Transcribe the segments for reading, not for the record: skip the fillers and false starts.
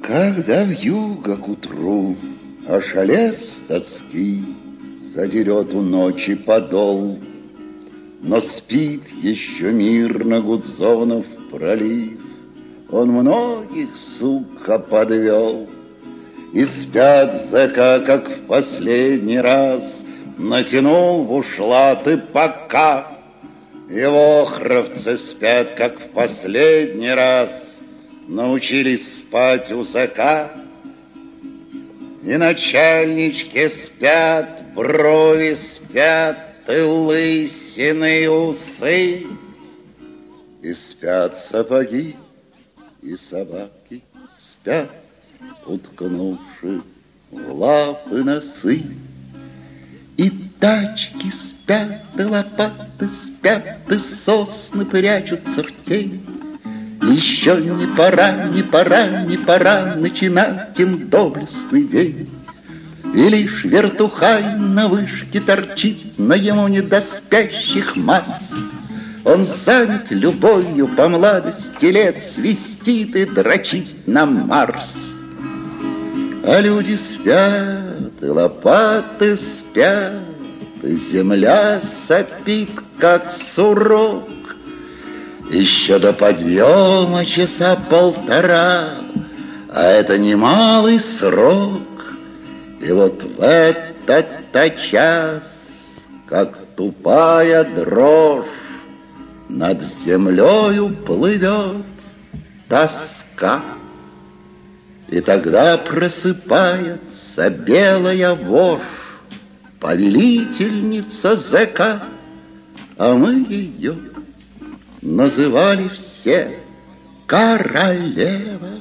Когда вьюга к утру, ошалев с тоски, задерет у ночи подол, но спит еще мирно Гудзонов пролив, он многих, сука, подвел. И спят зэка, как в последний раз, натянул в ушлаты пока. И вохровцы спят, как в последний раз, научились спать у зэка. И начальнички спят, брови спят, и лысины, и усы. И спят сапоги, и собаки спят, уткнувши в лапы носы. И тачки спят, и лопаты спят, и сосны прячутся в тень. Еще не пора, не пора, не пора начинать им доблестный день. И лишь вертухай на вышке торчит, но ему не до спящих масс. Он занят любовью по младости лет, свистит и дрочит на Марс. А люди спят, и лопаты спят, и земля сопит, как сурок. Еще до подъема часа полтора, а это немалый срок. И вот в этот-то час, как тупая дрожь, над землею плывет тоска. И тогда просыпается белая вошь, повелительница зэка, а мы ее называли все королева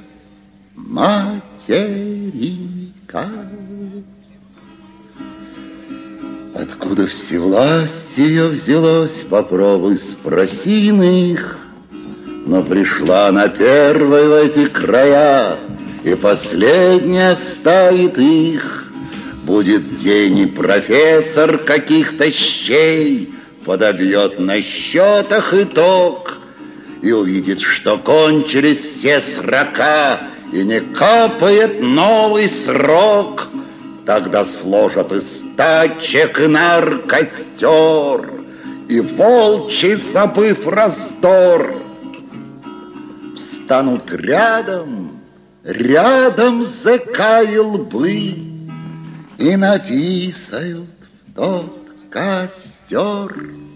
материка. Откуда всевластие ее взялось, попробуй спроси иных. Но пришла она первой в эти края, и последняя оставит их. Будет день, и профессор каких-то щей подобьет на счетах итог и увидит, что кончились все срока, и не капает новый срок. Тогда сложат из тачек и нар костер, и волчий, забыв раздор, встанут рядом зэка и лбы, и написают в тот костер.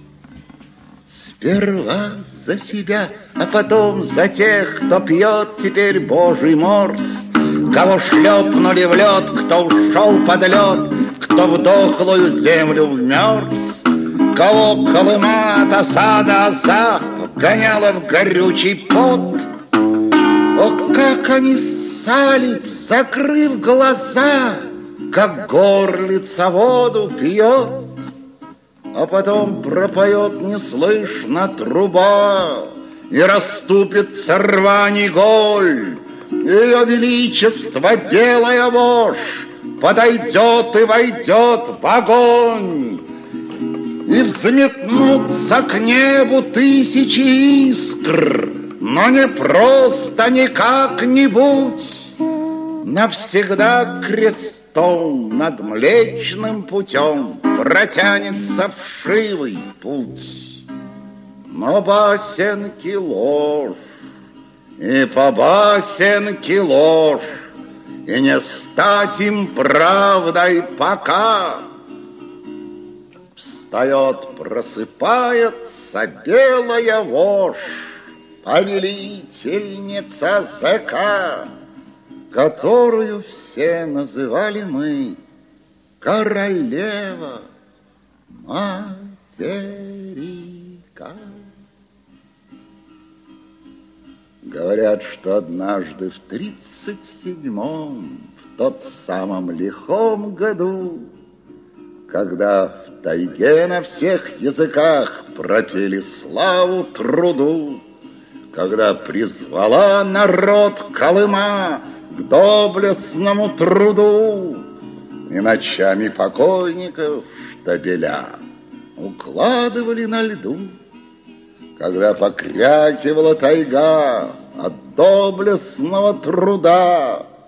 Сперва за себя, а потом за тех, кто пьет теперь божий морс, кого шлепнули в лед, кто ушел под лед, кто в дохлую землю вмерз, кого Колыма от осада оса гоняла в горючий пот. О, как они ссали, закрыв глаза, как горлица воду пьет, а потом пропоет неслышно труба, и расступится рвань и голь. Ее величество, белая вошь, подойдет и войдет в огонь, и взметнутся к небу тысячи искр, но не просто, не как-нибудь, навсегда крестом над Млечным путем протянется вшивый путь. Но басенки ложь, и по басенке ложь, и не стать им правдой пока. Встает, просыпается белая вошь, повелительница зэка, которую все называли мы королева материка. Говорят, что однажды в 37-м, в тот самом лихом году, когда в тайге на всех языках пропели славу труду, когда призвала народ Колыма к доблестному труду, и ночами покойников штабеля укладывали на льду, когда покрякивала тайга от доблестного труда,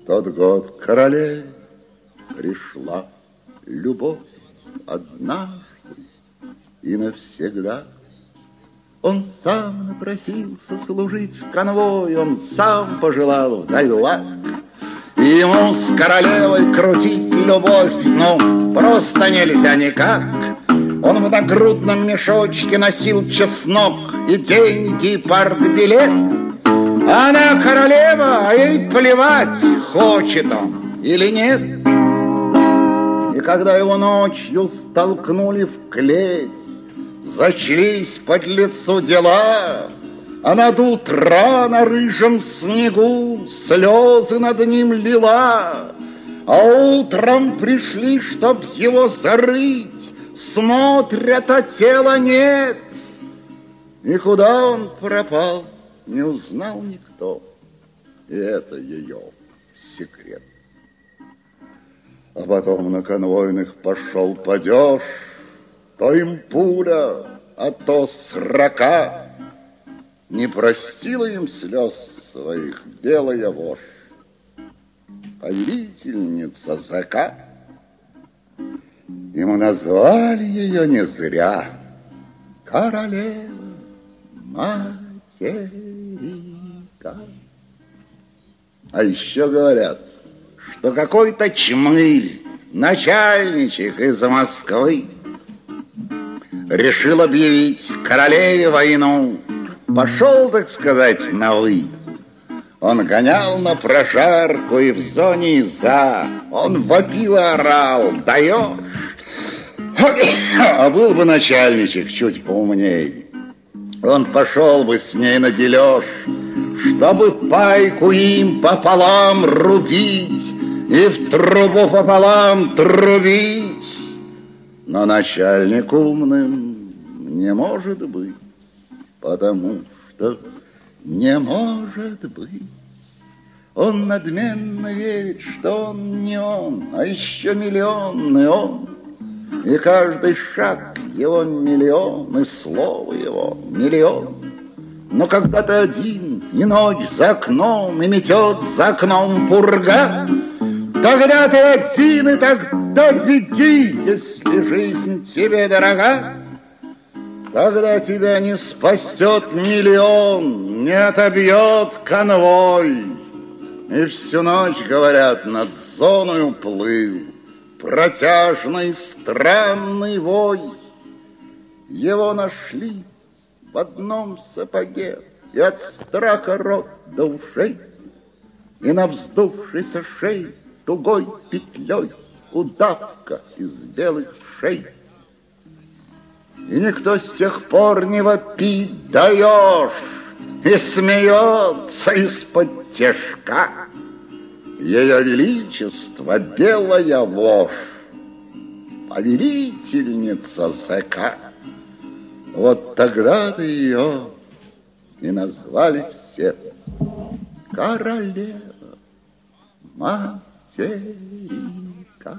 тот год королеве пришла любовь однажды и навсегда. Он сам напросился служить в конвой, он сам пожелал в Дайлак. И ему с королевой крутить любовь, ну, просто нельзя никак. Он в нагрудном мешочке носил чеснок и деньги, и партбилет. Она королева, а ей плевать, хочет он или нет. И когда его ночью столкнули в клеть, зачлись под лицу дела, а над утра на рыжем снегу слезы над ним лила. А утром пришли, чтоб его зарыть, смотрят, а тела нет. И куда он пропал, не узнал никто. И это ее секрет. А потом на конвойных пошел падеж. То им пуля, а то срока. Не простила им слез своих белая вошь, повелительница ЗК. Ему назвали ее не зря королева материка. А еще говорят, что какой-то чмырь, начальничек из Москвы, решил объявить королеве войну. Пошел, так сказать, на «вы». Он гонял на прожарку и в зоне «за». Он вопил и орал: даешь! А был бы начальничек чуть поумней, он пошел бы с ней на дележ, чтобы пайку им пополам рубить и в трубу пополам трубить. Но начальник умным не может быть, потому что не может быть. Он надменно верит, что он не он, а еще миллионный он. И каждый шаг его миллион, и слово его миллион. Но когда ты один, и ночь за окном, и метет за окном пурга, тогда ты один, и тогда беги, если жизнь тебе дорога. Тогда тебя не спасет миллион, не отобьет конвой. И всю ночь, говорят, над зоною плыл протяжный странный вой. Его нашли в одном сапоге, и от страха рот до ушей, и на вздувшейся шее тугой петлей удавка из белых шей. И никто с тех пор не вопит даешь и смеется из-под тяжка. Ее величество белая вошь, повелительница ЗК. Вот тогда-то ее и назвали все королева материка.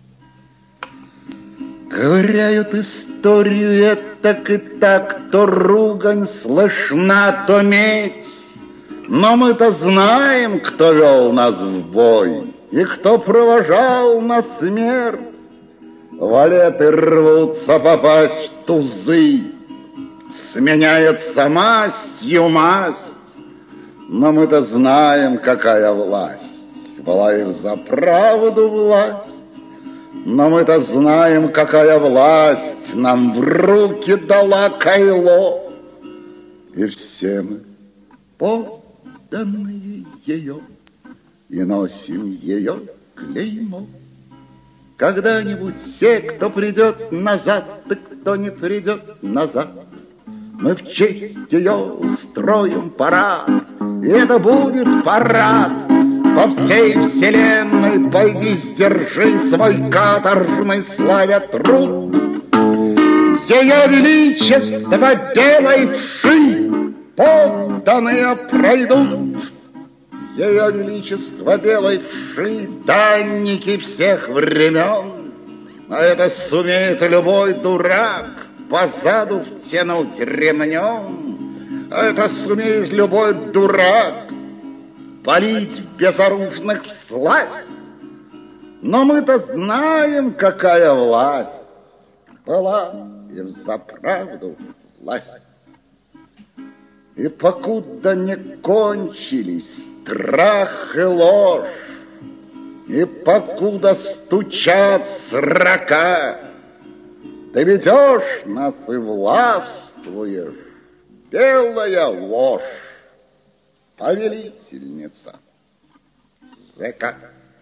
Говорят историю этак и так, то ругань слышна, то медь. Но мы-то знаем, кто вел нас в бой и кто провожал на смерть. Валеты рвутся попасть в тузы, сменяется мастью масть. Но мы-то знаем, какая власть была их за правду власть. Но мы-то знаем, какая власть нам в руки дала кайло. И все мы подданные ее, и носим ее клеймо. Когда-нибудь все, кто придет назад, да кто не придет назад, мы в честь ее устроим парад. И это будет парад по всей вселенной. Пойди, сдержи свой каторжный славя труд. Ее величество белой вши подданные пройдут. Ее величество белой вши данники всех времен. А это сумеет любой дурак позаду втянуть ремнем. А это сумеет любой дурак полить безоружных всласть. Но мы-то знаем, какая власть была и взаправду власть. И покуда не кончились страх и ложь, и покуда стучат срока, ты ведешь нас и властвуешь, белая ложь, повелительница ЗК.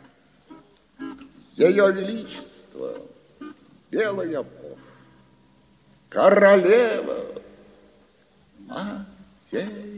Ее величество, белая ложь, королева, матерь.